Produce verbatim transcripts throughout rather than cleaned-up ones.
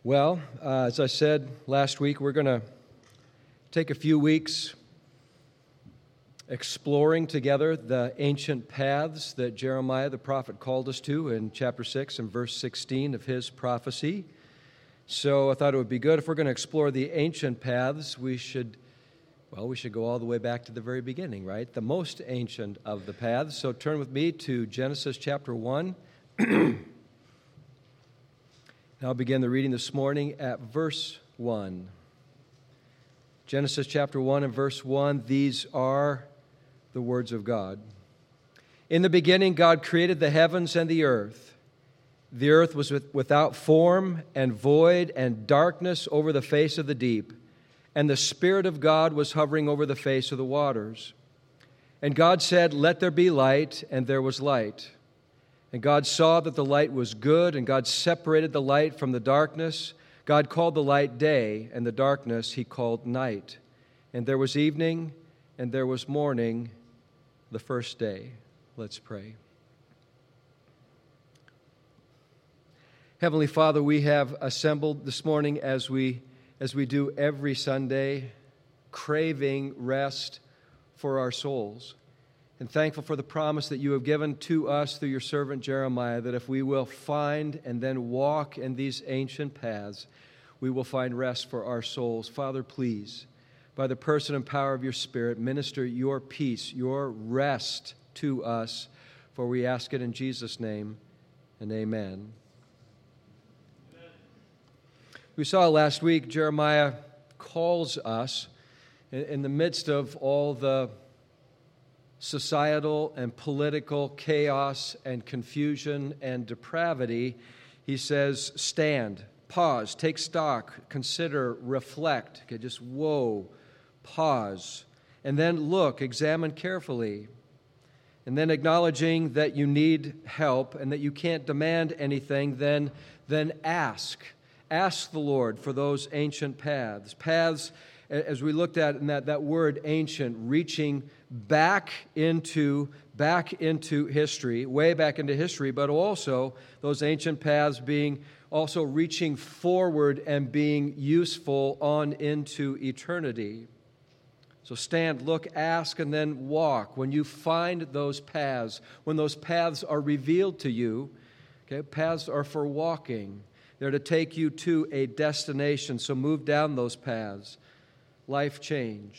Well, uh, as I said last week, we're going to take a few weeks exploring together the ancient paths that Jeremiah the prophet called us to in chapter six and verse sixteen of his prophecy. So I thought it would be good if we're going to explore the ancient paths, we should, well, we should go all the way back to the very beginning, right? The most ancient of the paths. So turn with me to Genesis chapter one. I'll begin the reading this morning at verse one. Genesis chapter one and verse one, these are the words of God. In the beginning, God created the heavens and the earth. The earth was without form and void, and darkness over the face of the deep. And the Spirit of God was hovering over the face of the waters. And God said, "Let there be light," and there was light. And God saw that the light was good, and God separated the light from the darkness. God called the light day, and the darkness he called night. And there was evening, and there was morning, the first day. Let's pray. Heavenly Father, we have assembled this morning as we as we do every Sunday, craving rest for our souls, and thankful for the promise that you have given to us through your servant Jeremiah, that if we will find and then walk in these ancient paths, we will find rest for our souls. Father, please, by the person and power of your Spirit, minister your peace, your rest to us, for we ask it in Jesus' name, and amen. Amen. We saw last week, Jeremiah calls us in, in the midst of all the societal and political chaos and confusion and depravity. He says, stand, pause, take stock, consider, reflect. Okay, just whoa, pause, and then look, examine carefully. And then acknowledging that you need help and that you can't demand anything, then, then ask. Ask the Lord for those ancient paths. Paths, as we looked at in that, that word ancient, reaching back into, back into history, way back into history, but also those ancient paths being also reaching forward and being useful on into eternity. So stand, look, ask, and then walk. When you find those paths, when those paths are revealed to you, okay, paths are for walking. They're to take you to a destination, so move down those paths. Life change.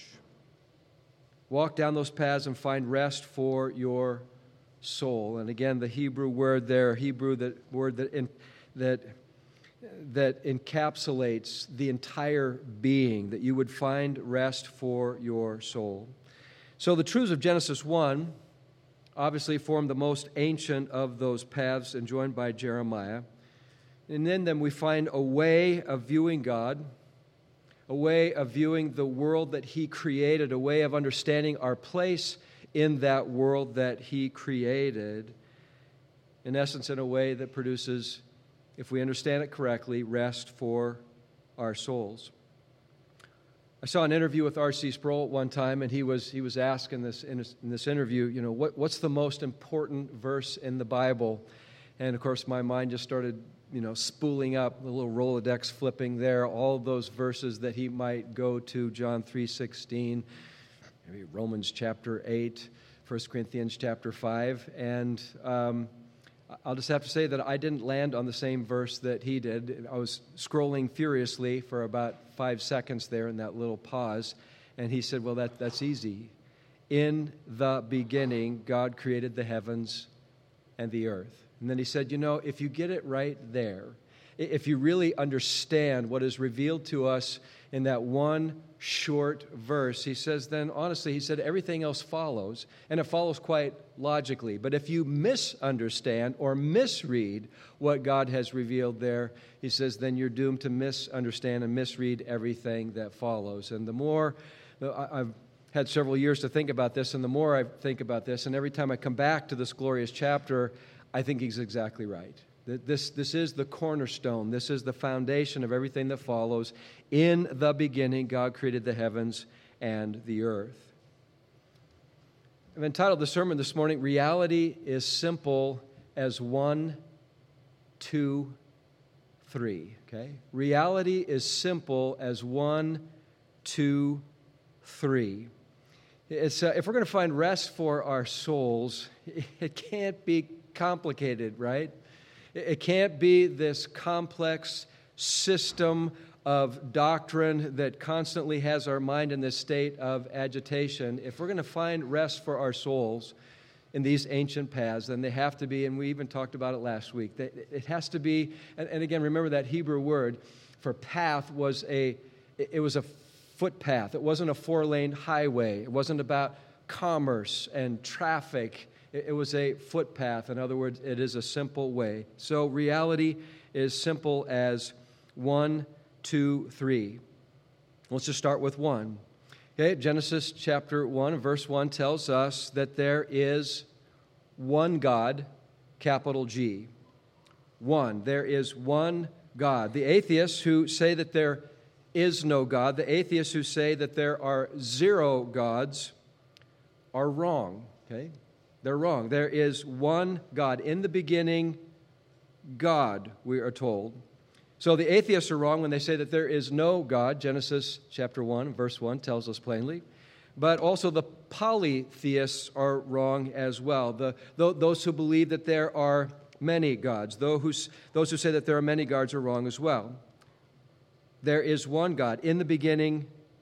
Walk down those paths and find rest for your soul. And again, the Hebrew word there, Hebrew that word that in, that that encapsulates the entire being, that you would find rest for your soul. So the truths of Genesis one obviously form the most ancient of those paths enjoined by Jeremiah. And in them we find a way of viewing God, a way of viewing the world that he created, a way of understanding our place in that world that he created, in essence, in a way that produces, if we understand it correctly, rest for our souls. I saw an interview with R C Sproul at one time, and he was he was asked in this in this, in this interview, you know, what, what's the most important verse in the Bible? And of course, my mind just started, you know, spooling up, a little Rolodex flipping there, all those verses that he might go to, John three sixteen, maybe Romans chapter eight, First Corinthians chapter five, and um, I'll just have to say that I didn't land on the same verse that he did. I was scrolling furiously for about five seconds there in that little pause, and he said, well, that, that's easy. In the beginning, God created the heavens and the earth. And then he said, you know, if you get it right there, if you really understand what is revealed to us in that one short verse, he says, then honestly, he said, everything else follows, and it follows quite logically. But if you misunderstand or misread what God has revealed there, he says, then you're doomed to misunderstand and misread everything that follows. And the more, I've had several years to think about this, and the more I think about this, and every time I come back to this glorious chapter, I think he's exactly right. This, this is the cornerstone. This is the foundation of everything that follows. In the beginning, God created the heavens and the earth. I've entitled the sermon this morning, Reality is Simple as One, Two, three. Okay? Reality is simple as one, two, three. It's, uh, if we're going to find rest for our souls, it can't be complicated, right? It can't be this complex system of doctrine that constantly has our mind in this state of agitation. If we're going to find rest for our souls in these ancient paths, then they have to be, and we even talked about it last week, it has to be, and, and again, remember that Hebrew word for path was a, it was a footpath. It wasn't a four-lane highway. It wasn't about commerce and traffic. It, it was a footpath. In other words, it is a simple way. So reality is simple as one, two, three. Let's just start with one. Okay, Genesis chapter one, verse one tells us that there is one God, capital G. One. There is one God. The atheists who say that there is no God, the atheists who say that there are zero gods, are wrong. Okay? They're wrong. There is one God. In the beginning, God, we are told. So the atheists are wrong when they say that there is no God. Genesis chapter one, verse one tells us plainly. But also the polytheists are wrong as well. The, those who believe that there are many gods. Those who, those who say that there are many gods are wrong as well. There is one God. In the beginning,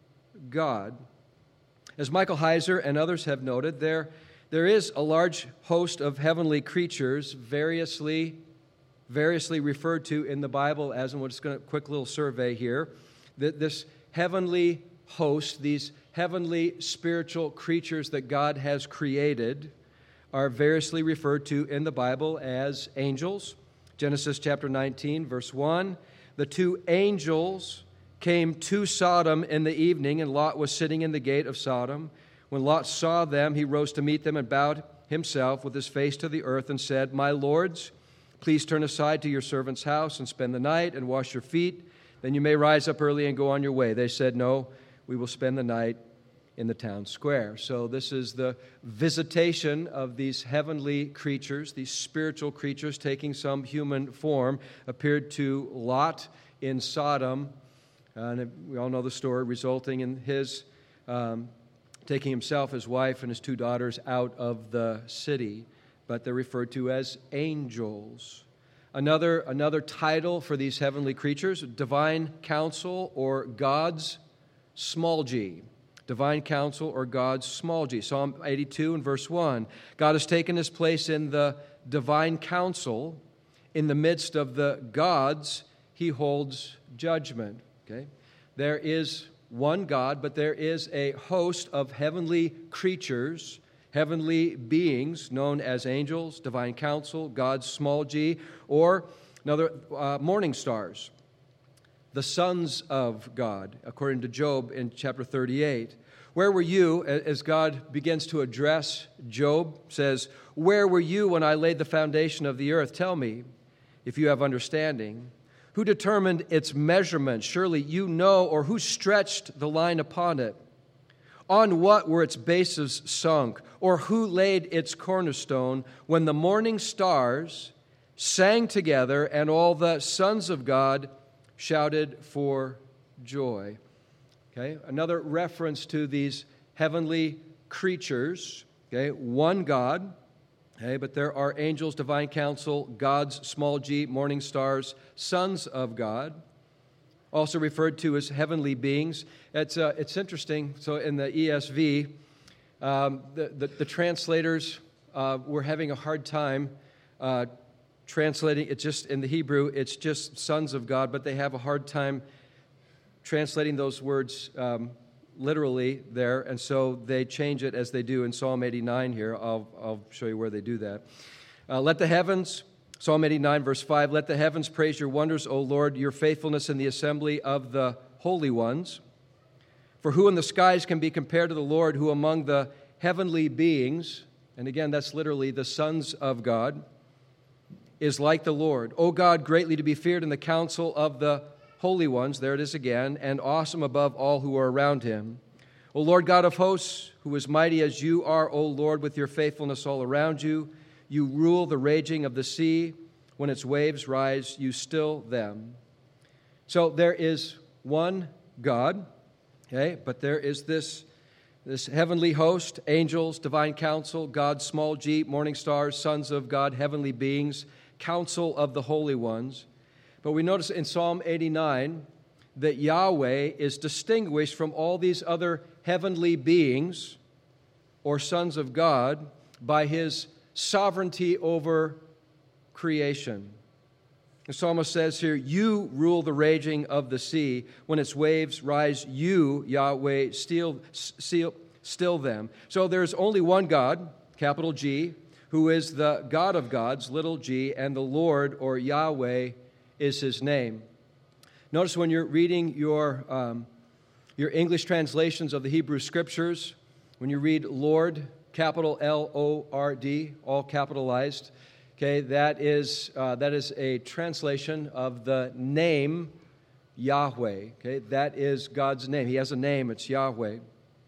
God. As Michael Heiser and others have noted, there, there is a large host of heavenly creatures variously variously referred to in the Bible as, and we're just going to quick little survey here, that this heavenly host, these heavenly spiritual creatures that God has created, are variously referred to in the Bible as angels. Genesis chapter nineteen, verse one, the two angels came to Sodom in the evening, and Lot was sitting in the gate of Sodom. When Lot saw them, he rose to meet them and bowed himself with his face to the earth and said, "My lords, please turn aside to your servant's house and spend the night and wash your feet. Then you may rise up early and go on your way." They said, "No, we will spend the night in the town square." So this is the visitation of these heavenly creatures, these spiritual creatures taking some human form, appeared to Lot in Sodom. And we all know the story, resulting in his um, taking himself, his wife, and his two daughters out of the city. But they're referred to as angels. Another, another title for these heavenly creatures, divine counsel or God's small g. Divine counsel or God's small g. Psalm eighty-two and verse one. God has taken his place in the divine counsel. In the midst of the gods, he holds judgment. Okay? There is one God, but there is a host of heavenly creatures, heavenly beings known as angels, divine counsel, God's small g, or another uh, morning stars, the sons of God, according to Job in chapter thirty-eight. Where were you, as God begins to address Job, says, "Where were you when I laid the foundation of the earth? Tell me, if you have understanding. Who determined its measurement? Surely you know, or who stretched the line upon it? On what were its bases sunk? Or who laid its cornerstone? When the morning stars sang together and all the sons of God shouted for joy." Okay, another reference to these heavenly creatures. Okay, one God. Okay, but there are angels, divine counsel, God's small g, morning stars, sons of God, also referred to as heavenly beings. It's uh, it's interesting. So in the E S V, um, the, the the translators uh, were having a hard time uh, translating. It's just in the Hebrew, it's just sons of God, but they have a hard time translating those words um, literally there, and so they change it as they do in Psalm eighty-nine here. I'll, I'll show you where they do that. Uh, let the heavens, Psalm eighty-nine, verse five, let the heavens praise your wonders, O Lord, your faithfulness in the assembly of the holy ones. For who in the skies can be compared to the Lord, who among the heavenly beings, and again, that's literally the sons of God, is like the Lord. O God, greatly to be feared in the council of the holy ones, there it is again, and awesome above all who are around him. O Lord God of hosts, who is mighty as you are, O Lord, with your faithfulness all around you, you rule the raging of the sea. When its waves rise, you still them. So there is one God, okay, but there is this, this heavenly host, angels, divine council, God, small g, morning stars, sons of God, heavenly beings, council of the holy ones. But we notice in Psalm eighty-nine that Yahweh is distinguished from all these other heavenly beings or sons of God by his sovereignty over creation. The psalmist says here, you rule the raging of the sea. When its waves rise, you, Yahweh, still, still, still them. So there's only one God, capital G, who is the God of gods, little g, and the Lord, or Yahweh, is his name. Notice when you're reading your, um, your English translations of the Hebrew Scriptures, when you read Lord, capital L O R D, all capitalized, okay, that is, uh, that is a translation of the name Yahweh. Okay, that is God's name. He has a name, it's Yahweh.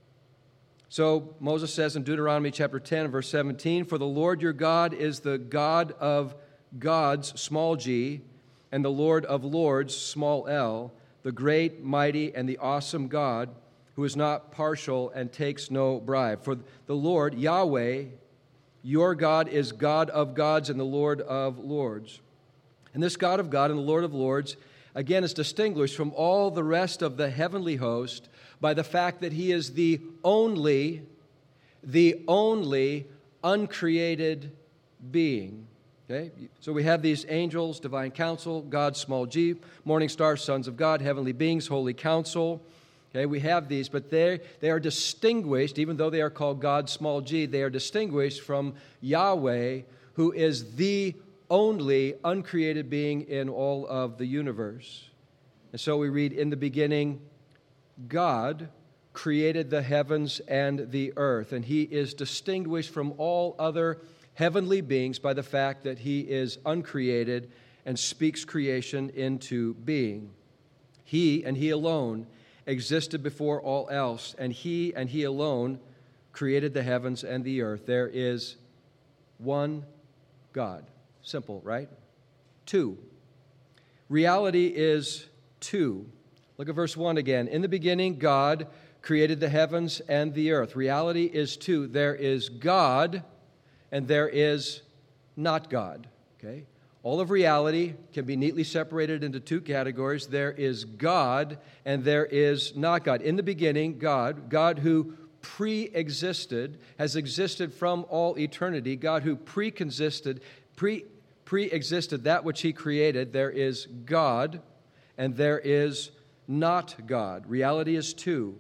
So Moses says in Deuteronomy chapter ten, verse seventeen, for the Lord your God is the God of gods, small g, and the Lord of lords, small l, the great, mighty, and the awesome God, who is not partial and takes no bribe. For the Lord, Yahweh, your God, is God of gods and the Lord of lords. And this God of God and the Lord of lords, again, is distinguished from all the rest of the heavenly host by the fact that he is the only, the only uncreated being. Okay? So we have these angels, divine council, God, small g, morning stars, sons of God, heavenly beings, holy council. Okay, we have these, but they they are distinguished, even though they are called God, small g, they are distinguished from Yahweh, who is the only uncreated being in all of the universe. And so we read, in the beginning, God created the heavens and the earth, and he is distinguished from all other heavenly beings by the fact that he is uncreated and speaks creation into being. He and he alone existed before all else, and he and he alone created the heavens and the earth. There is one God. Simple, right? Two. Reality is two. Look at verse one again. In the beginning, God created the heavens and the earth. Reality is two. There is God and there is not God. Okay? All of reality can be neatly separated into two categories. There is God and there is not God. In the beginning, God, God who pre-existed, has existed from all eternity, God who pre-consisted, pre, pre-existed that which he created. There is God and there is not God. Reality is two.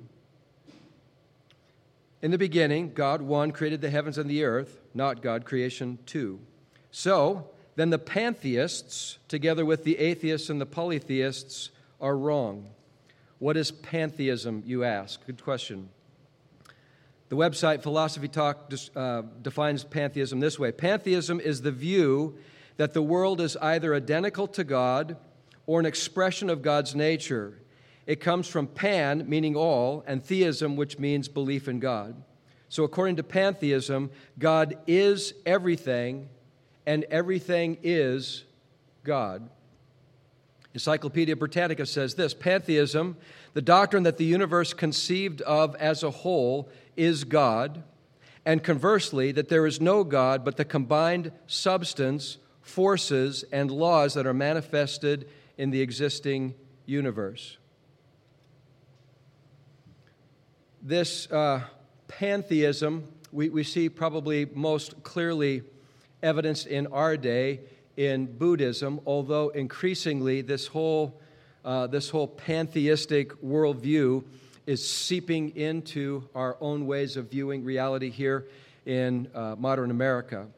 In the beginning, God, one, created the heavens and the earth, not God, creation, two. So, then the pantheists, together with the atheists and the polytheists, are wrong. What is pantheism, you ask? Good question. The website Philosophy Talk uh, defines pantheism this way. Pantheism is the view that the world is either identical to God or an expression of God's nature. It comes from pan, meaning all, and theism, which means belief in God. So according to pantheism, God is everything, and everything is God. Encyclopedia Britannica says this, pantheism, the doctrine that the universe conceived of as a whole is God, and conversely, that there is no God but the combined substance, forces, and laws that are manifested in the existing universe. This uh, pantheism, we, we see probably most clearly evidenced in our day in Buddhism, although increasingly this whole, uh, this whole pantheistic worldview is seeping into our own ways of viewing reality here in uh, modern America.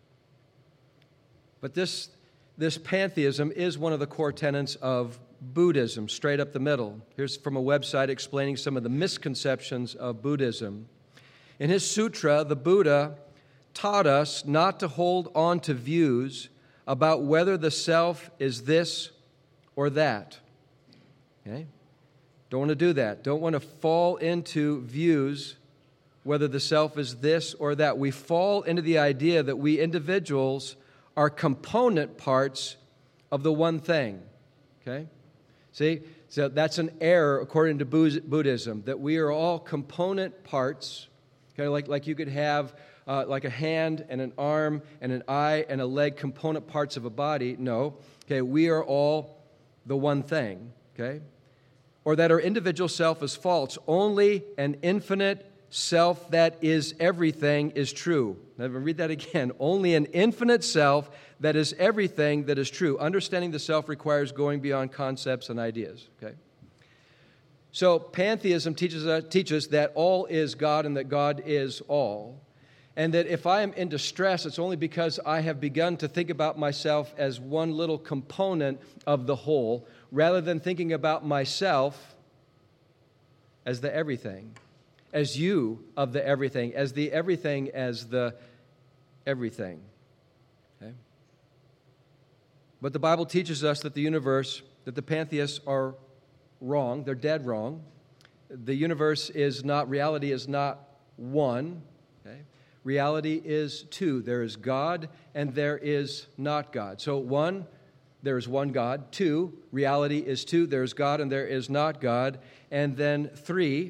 But this, this pantheism is one of the core tenets of Buddhism, straight up the middle. Here's from a website explaining some of the misconceptions of Buddhism. In his sutra, the Buddha taught us not to hold on to views about whether the self is this or that. Okay? Don't want to do that. Don't want to fall into views whether the self is this or that. We fall into the idea that we individuals are component parts of the one thing. Okay? See? So that's an error according to Buddhism, that we are all component parts, okay, like, like you could have uh, like a hand and an arm and an eye and a leg, component parts of a body. No. Okay, we are all the one thing, okay? Or that our individual self is false. Only an infinite self that is everything is true. Now, read that again. Only an infinite self that is everything that is true. Understanding the self requires going beyond concepts and ideas, okay? So pantheism teaches, uh, teaches that all is God and that God is all. And that if I am in distress, it's only because I have begun to think about myself as one little component of the whole, rather than thinking about myself as the everything, as you of the everything, as the everything as the everything. Okay? But the Bible teaches us that the universe, that the pantheists are wrong. They're dead wrong. The universe is not, reality is not one. Okay? Reality is two. There is God and there is not God. So one, there is one God. Two, reality is two. There is God and there is not God. And then three,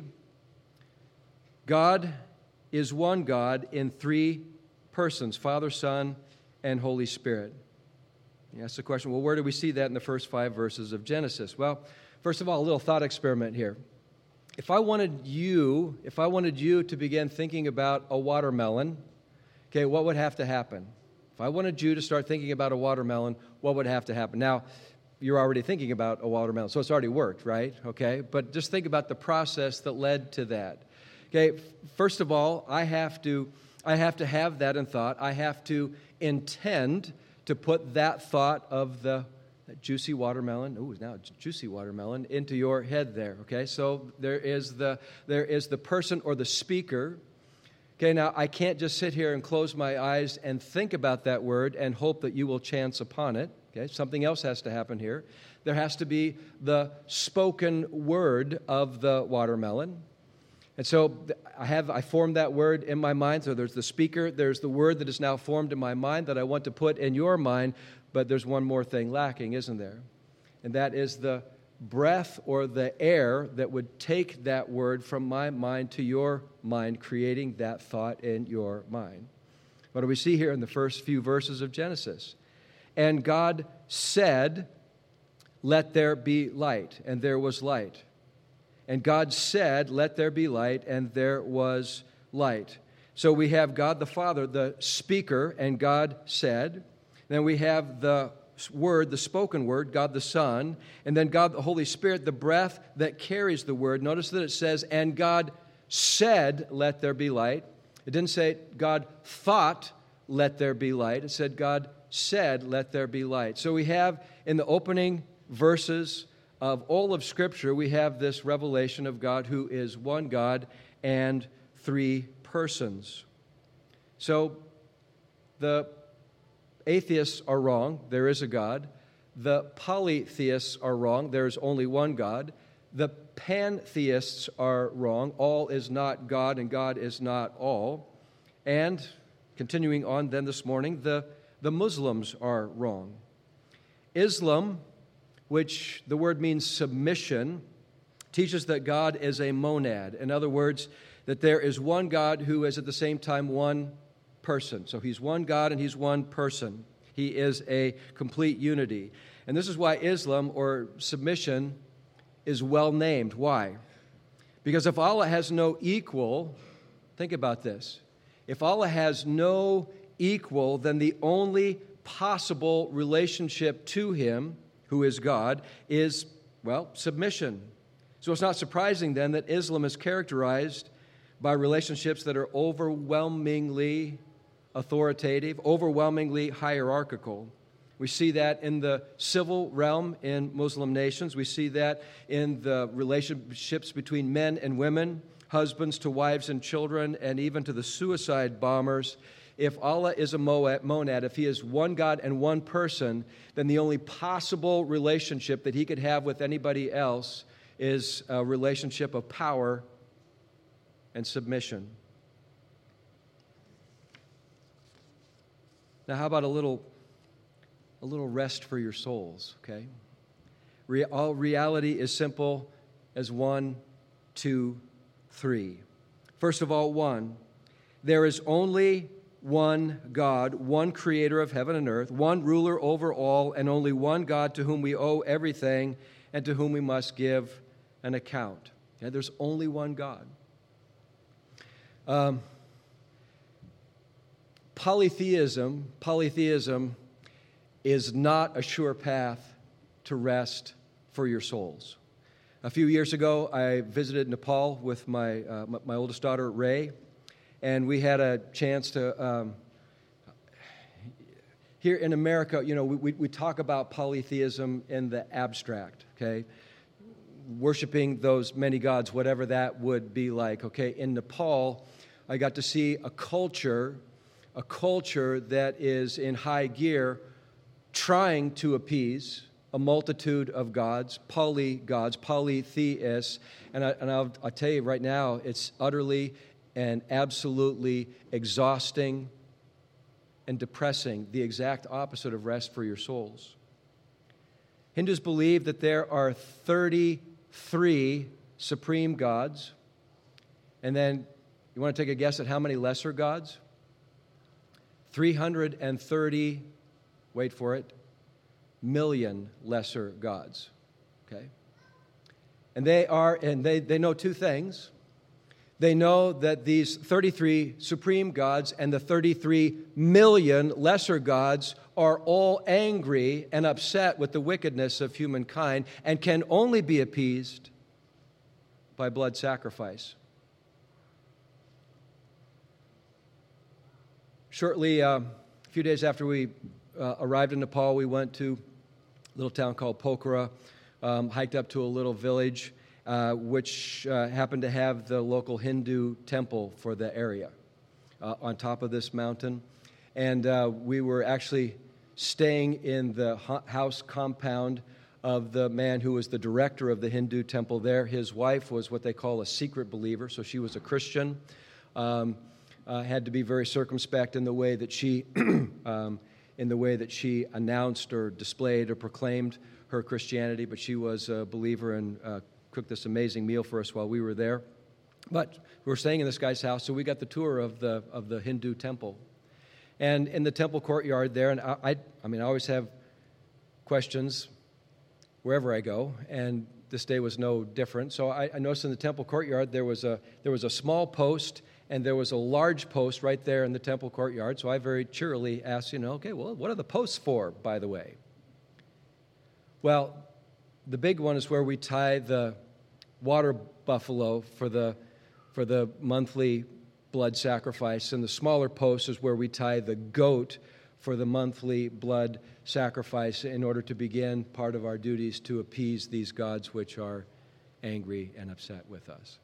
God is one God in three persons, Father, Son, and Holy Spirit. You ask the question, well, where do we see that in the first five verses of Genesis? Well, first of all, a little thought experiment here. If I wanted you, if I wanted you to begin thinking about a watermelon, okay, what would have to happen? If I wanted you to start thinking about a watermelon, what would have to happen? Now, you're already thinking about a watermelon, so it's already worked, right? Okay, but just think about the process that led to that. Okay, first of all, I have to, I have to have that in thought. I have to intend to put that thought of the that juicy watermelon, ooh, now it's juicy watermelon, into your head there, okay? So there is the there is the person or the speaker. Okay, now I can't just sit here and close my eyes and think about that word and hope that you will chance upon it, okay? Something else has to happen here. There has to be the spoken word of the watermelon. And so I have I formed that word in my mind. So there's the speaker, there's the word that is now formed in my mind that I want to put in your mind. But there's one more thing lacking, isn't there? And that is the breath or the air that would take that word from my mind to your mind, creating that thought in your mind. What do we see here in the first few verses of Genesis? And God said, "Let there be light," and there was light. And God said, "Let there be light," and there was light. So we have God the Father, the speaker, and God said. Then we have the word, the spoken word, God the Son, and then God the Holy Spirit, the breath that carries the word. Notice that it says, and God said, "Let there be light." It didn't say God thought, "Let there be light." It said God said, "Let there be light." So we have in the opening verses of all of Scripture, we have this revelation of God who is one God and three persons. So the atheists are wrong. There is a God. The polytheists are wrong. There is only one God. The pantheists are wrong. All is not God and God is not all. And continuing on then this morning, the, the Muslims are wrong. Islam, which the word means submission, teaches that God is a monad. In other words, that there is one God who is at the same time one person. So he's one God and he's one person. He is a complete unity. And this is why Islam, or submission, is well named. Why? Because if Allah has no equal, think about this. If Allah has no equal, then the only possible relationship to Him, who is God, is, well, submission. So it's not surprising then that Islam is characterized by relationships that are overwhelmingly authoritative, overwhelmingly hierarchical. We see that in the civil realm in Muslim nations. We see that in the relationships between men and women, husbands to wives and children, and even to the suicide bombers. If Allah is a monad, if He is one God and one person, then the only possible relationship that He could have with anybody else is a relationship of power and submission. Now, how about a little, a little rest for your souls, okay? Re- all reality is simple as one, two, three. First of all, one. There is only one God, one creator of heaven and earth, one ruler over all, and only one God to whom we owe everything and to whom we must give an account. Yeah, there's only one God. Um, polytheism, polytheism is not a sure path to rest for your souls. A few years ago, I visited Nepal with my uh, my, my oldest daughter, Ray, and we had a chance to, um, here in America, you know, we, we talk about polytheism in the abstract, okay? Worshiping those many gods, whatever that would be like, okay? In Nepal, I got to see a culture, a culture that is in high gear, trying to appease a multitude of gods, polygods, polytheists, and, I, and I'll, I'll tell you right now, it's utterly and absolutely exhausting and depressing, the exact opposite of rest for your souls. Hindus believe that there are thirty-three supreme gods, and then you want to take a guess at how many lesser gods? three hundred thirty, wait for it, million lesser gods, okay? And they are, and they, they know two things. They know that these thirty-three supreme gods and the thirty-three million lesser gods are all angry and upset with the wickedness of humankind and can only be appeased by blood sacrifice. Shortly, uh, a few days after we uh, arrived in Nepal, we went to a little town called Pokhara, um, hiked up to a little village, uh, which uh, happened to have the local Hindu temple for the area uh, on top of this mountain. And uh, we were actually staying in the house compound of the man who was the director of the Hindu temple there. His wife was what they call a secret believer, so she was a Christian. Um, uh, had to be very circumspect in the way that she, um, in the way that she announced or displayed or proclaimed her Christianity. But she was a believer and uh, cooked this amazing meal for us while we were there. But we were staying in this guy's house, so we got the tour of the of the Hindu temple. And in the temple courtyard there, and I, I, I mean, I always have questions wherever I go, and this day was no different. So I, I noticed in the temple courtyard there was a there was a small post, and there was a large post right there in the temple courtyard. So I very cheerily asked, you know, okay, well, what are the posts for, by the way? Well, the big one is where we tie the water buffalo for the for the monthly blood sacrifice, and the smaller post is where we tie the goat for the monthly blood sacrifice in order to begin part of our duties to appease these gods which are angry and upset with us.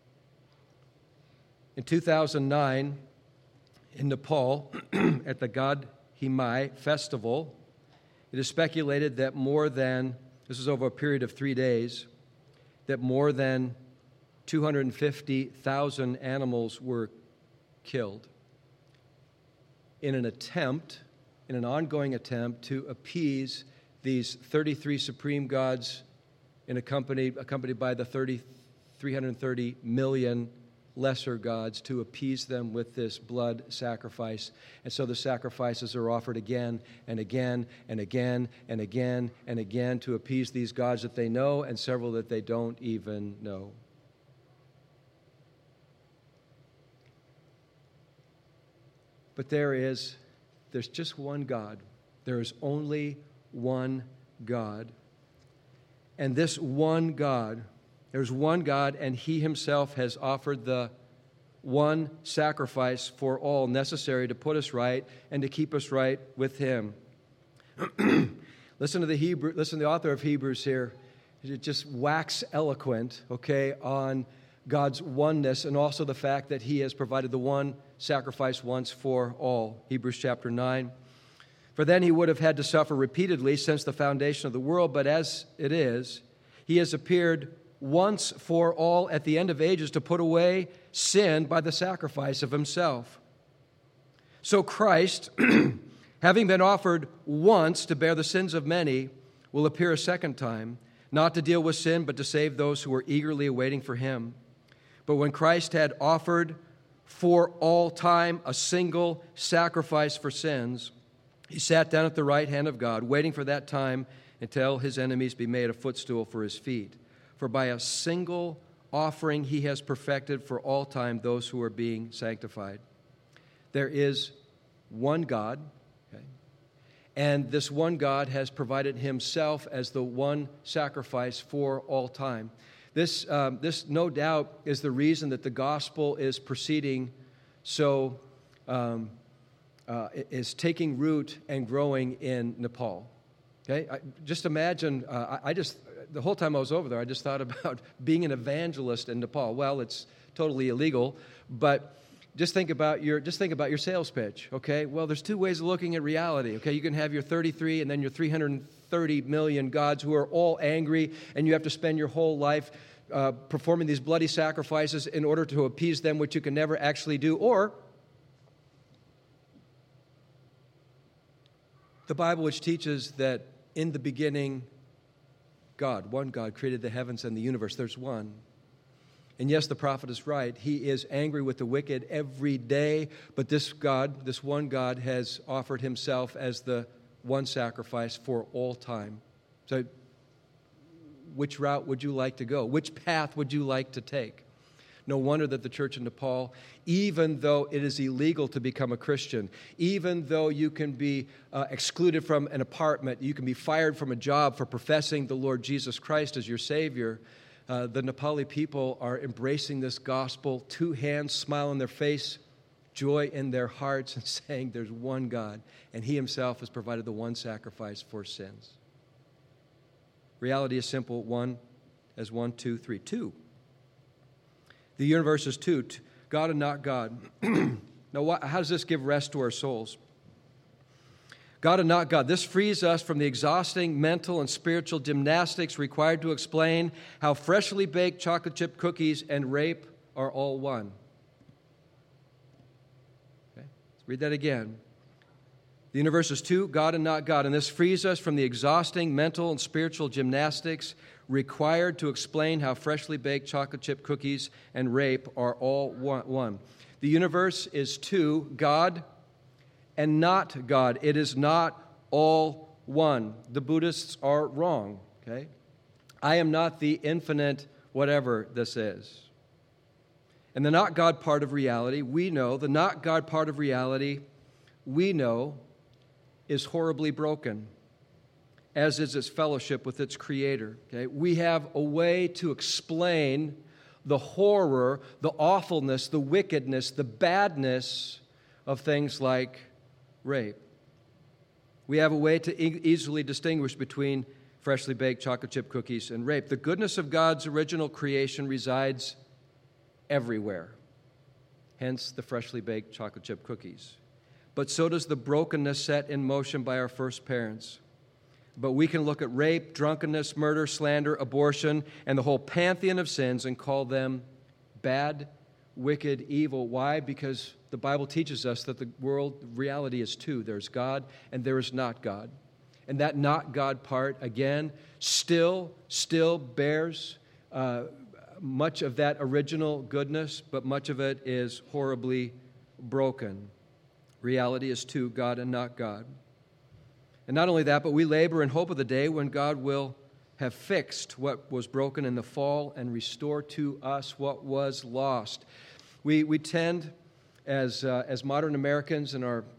In two thousand nine, in Nepal, at the God Himai festival, it is speculated that more than, this is over a period of three days, that more than two hundred fifty thousand animals were killed in an attempt, in an ongoing attempt to appease these thirty-three supreme gods, and accompanied, accompanied by the three hundred thirty million lesser gods, to appease them with this blood sacrifice. And so the sacrifices are offered again and again and again and again and again to appease these gods that they know and several that they don't even know. But there is, there's just one God. There is only one God. And this one God, there's one God, and He Himself has offered the one sacrifice for all necessary to put us right and to keep us right with Him. Listen to the Hebrew, listen to the author of Hebrews here. It just wax eloquent, okay, on God's oneness and also the fact that He has provided the one sacrifice once for all. Hebrews chapter nine. For then He would have had to suffer repeatedly since the foundation of the world, but as it is, He has appeared once for all at the end of ages to put away sin by the sacrifice of Himself. So Christ, having been offered once to bear the sins of many, will appear a second time, not to deal with sin, but to save those who were eagerly awaiting for him. But when Christ had offered for all time a single sacrifice for sins, he sat down at the right hand of God, waiting for that time until his enemies be made a footstool for his feet. For by a single offering he has perfected for all time those who are being sanctified. There is one God, okay? And this one God has provided himself as the one sacrifice for all time. This, um, this no doubt, is the reason that the gospel is proceeding so, um, uh, is taking root and growing in Nepal. Okay, I, just imagine, uh, I, I just, the whole time I was over there, I just thought about being an evangelist in Nepal. Well, it's totally illegal, but just think about your, just think about your sales pitch, okay? Well, there's two ways of looking at reality, okay? You can have your thirty-three and then your three hundred thirty million gods who are all angry, and you have to spend your whole life uh, performing these bloody sacrifices in order to appease them, which you can never actually do. Or the Bible, which teaches that in the beginning, God, one God, created the heavens and the universe. There's one. And yes, the prophet is right. He is angry with the wicked every day, but this God, this one God, has offered himself as the one sacrifice for all time. So which route would you like to go? Which path would you like to take? No wonder that the church in Nepal, even though it is illegal to become a Christian, even though you can be uh, excluded from an apartment, you can be fired from a job for professing the Lord Jesus Christ as your Savior, uh, the Nepali people are embracing this gospel, two hands, smile on their face, joy in their hearts, and saying there's one God, and He Himself has provided the one sacrifice for sins. Reality is simple, one as one, two, three. Two. The universe is two, God and not God. Now, what, how does this give rest to our souls? God and not God. This frees us from the exhausting mental and spiritual gymnastics required to explain how freshly baked chocolate chip cookies and rape are all one. Okay, let's read that again. The universe is two, God and not God, and this frees us from the exhausting mental and spiritual gymnastics required to explain how freshly baked chocolate chip cookies and rape are all one. The universe is two, God and not God. It is not all one. The Buddhists are wrong, okay? I am not the infinite whatever this is. And the not God part of reality, we know, the not God part of reality, we know, is horribly broken, as is its fellowship with its Creator. Okay? We have a way to explain the horror, the awfulness, the wickedness, the badness of things like rape. We have a way to e- easily distinguish between freshly baked chocolate chip cookies and rape. The goodness of God's original creation resides everywhere, hence the freshly baked chocolate chip cookies. But so does the brokenness set in motion by our first parents. But we can look at rape, drunkenness, murder, slander, abortion, and the whole pantheon of sins and call them bad, wicked, evil. Why? Because the Bible teaches us that the world reality is two. There's God and there is not God. And that not God part, again, still, still bears uh, much of that original goodness, but much of it is horribly broken. Reality is two, God and not God. And not only that, but we labor in hope of the day when God will have fixed what was broken in the fall and restore to us what was lost. We we tend, as uh, as modern Americans, and our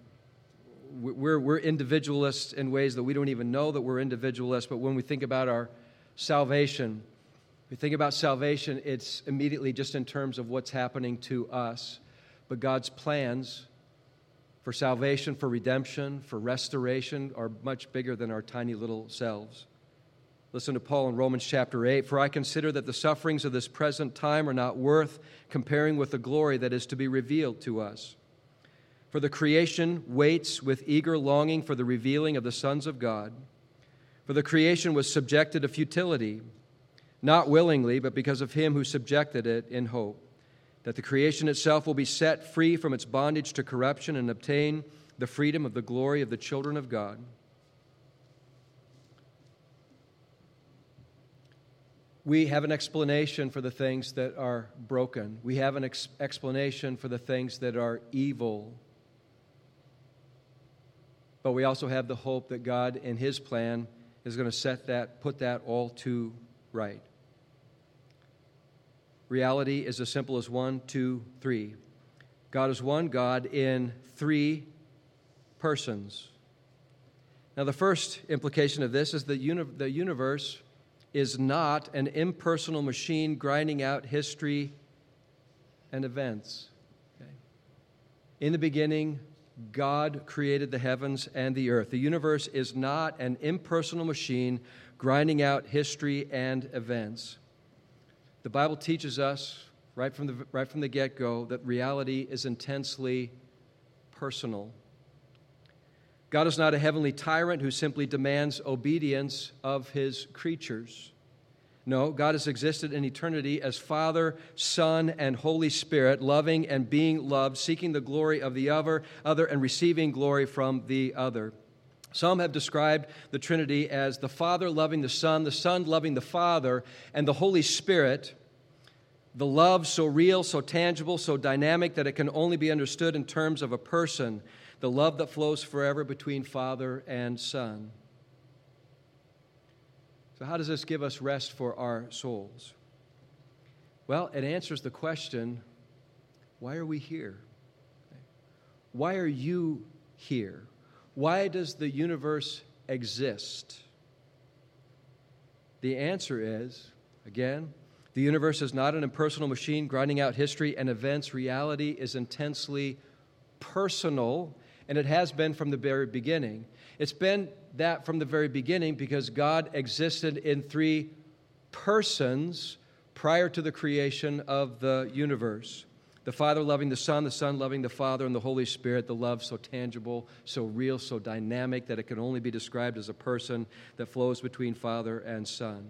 we're we're individualists in ways that we don't even know that we're individualists. But when we think about our salvation, we think about salvation, it's immediately just in terms of what's happening to us. But God's plans for salvation, for redemption, for restoration are much bigger than our tiny little selves. Listen to Paul in Romans chapter eight. For I consider that the sufferings of this present time are not worth comparing with the glory that is to be revealed to us. For the creation waits with eager longing for the revealing of the sons of God. For the creation was subjected to futility, not willingly, but because of him who subjected it in hope, that the creation itself will be set free from its bondage to corruption and obtain the freedom of the glory of the children of God. We have an explanation for the things that are broken. We have an ex- explanation for the things that are evil. But we also have the hope that God, in His plan, is going to set that, put that all to right. Reality is as simple as one, two, three. God is one God in three persons. Now, the first implication of this is that uni- the universe is not an impersonal machine grinding out history and events. Okay? In the beginning, God created the heavens and the earth. The universe is not an impersonal machine grinding out history and events. The Bible teaches us right from the, right from the get-go that reality is intensely personal. God is not a heavenly tyrant who simply demands obedience of His creatures. No, God has existed in eternity as Father, Son, and Holy Spirit, loving and being loved, seeking the glory of the other, other and receiving glory from the other. Some have described the Trinity as the Father loving the Son, the Son loving the Father, and the Holy Spirit, the love so real, so tangible, so dynamic that it can only be understood in terms of a person, the love that flows forever between Father and Son. So how does this give us rest for our souls? Well, it answers the question, why are we here? Why are you here? Why does the universe exist? The answer is, again, the universe is not an impersonal machine grinding out history and events. Reality is intensely personal, and it has been from the very beginning. It's been that from the very beginning because God existed in three persons prior to the creation of the universe. The Father loving the Son, the Son loving the Father, and the Holy Spirit, the love so tangible, so real, so dynamic that it can only be described as a person that flows between Father and Son.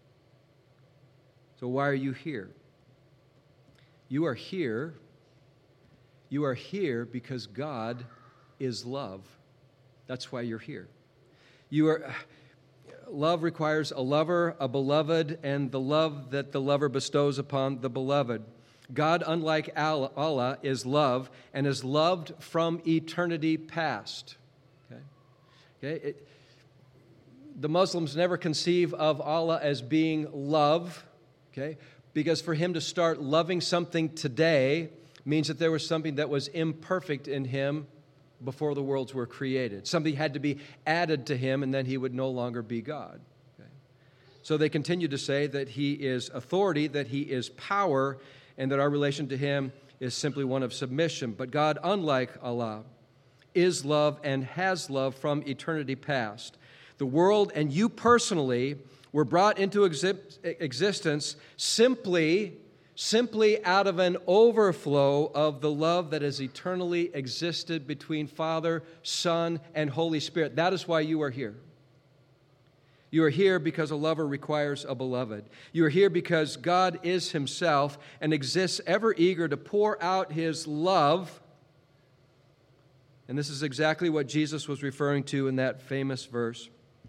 So why are you here? You are here. You are here because God is love. That's why you're here. You are. Love requires a lover, a beloved, and the love that the lover bestows upon the beloved. God, unlike Allah, is love and is loved from eternity past. Okay? Okay? It, the Muslims never conceive of Allah as being love, okay? Because for Him to start loving something today means that there was something that was imperfect in Him before the worlds were created. Something had to be added to Him, and then He would no longer be God. Okay? So they continue to say that He is authority, that He is power, and that our relation to Him is simply one of submission. But God, unlike Allah, is love and has love from eternity past. The world and you personally were brought into exi- existence simply, simply out of an overflow of the love that has eternally existed between Father, Son, and Holy Spirit. That is why you are here. You are here because a lover requires a beloved. You are here because God is Himself and exists ever eager to pour out His love. And this is exactly what Jesus was referring to in that famous verse.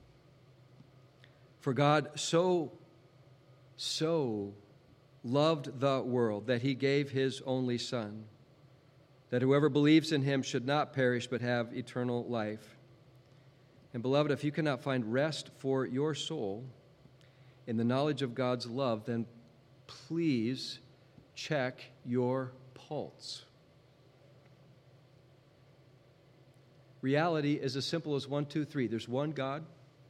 For God so, so loved the world that He gave His only Son, that whoever believes in Him should not perish but have eternal life. And beloved, if you cannot find rest for your soul in the knowledge of God's love, then please check your pulse. Reality is as simple as one, two, three. There's one God.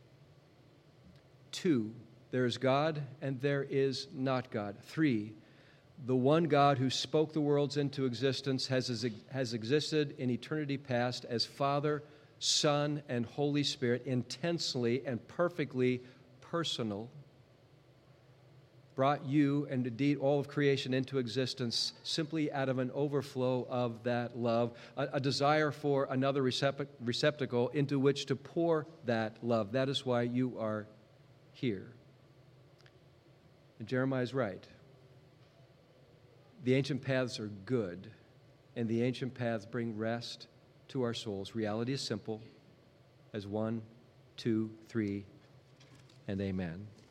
Two, there is God and there is not God. Three, the one God who spoke the worlds into existence has, has existed in eternity past as Father, Son, and Holy Spirit, intensely and perfectly personal, brought you and indeed all of creation into existence simply out of an overflow of that love, a, a desire for another recep- receptacle into which to pour that love. That is why you are here. And Jeremiah is right. The ancient paths are good, and the ancient paths bring rest to our souls. Reality is simple as one, two, three, and amen.